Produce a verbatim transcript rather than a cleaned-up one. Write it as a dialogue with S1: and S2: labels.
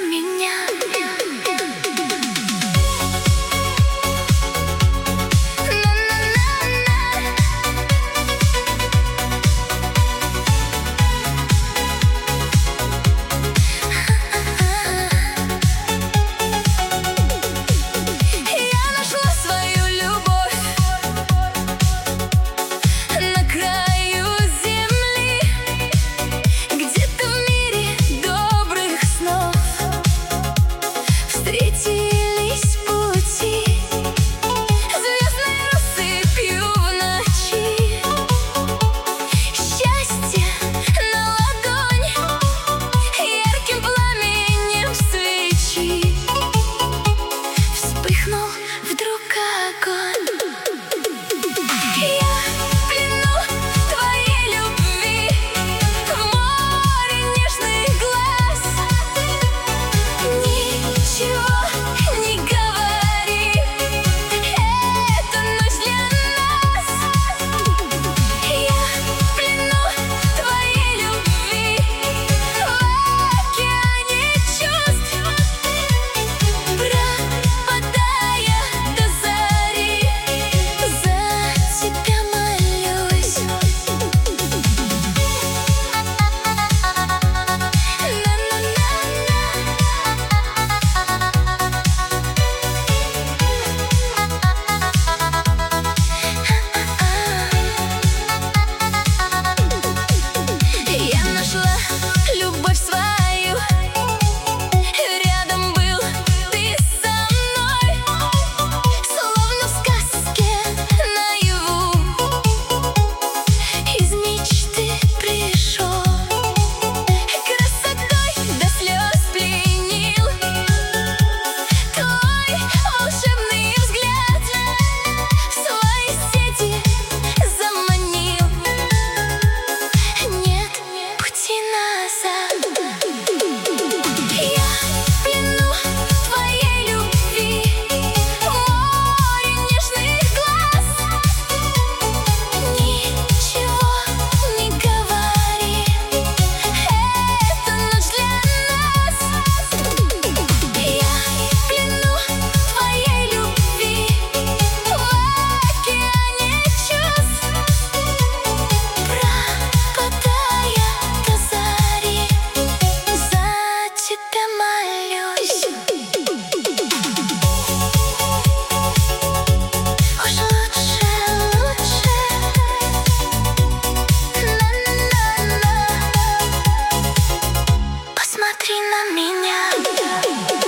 S1: меня. Встретились пути звездной россыпью в ночи. Счастье на ладонь ярким пламенем свечи. Вспыхнул вдруг огонь. Я в плену твоей любви, в море нежных глаз. Ничего не говори, это ночь для нас. Я в плену твоей любви, в океане чувств, пропадая до зари, за тебя молюсь. Я нашла любовь свою, рядом был ты со мной, словно в сказке наяву, из мечты пришел, красотой до слез пленил, твой волшебный взгляд в свои сети заманил. Нет пути назад. Я в плену твоей любви, в море нежных глаз. Ничего не говори, это ночь для нас. Я в плену твоей любви, в океане чувств, пропадая до зари, за тебя молюсь. Уж лучше, лучше, на-на-на, посмотри на меня.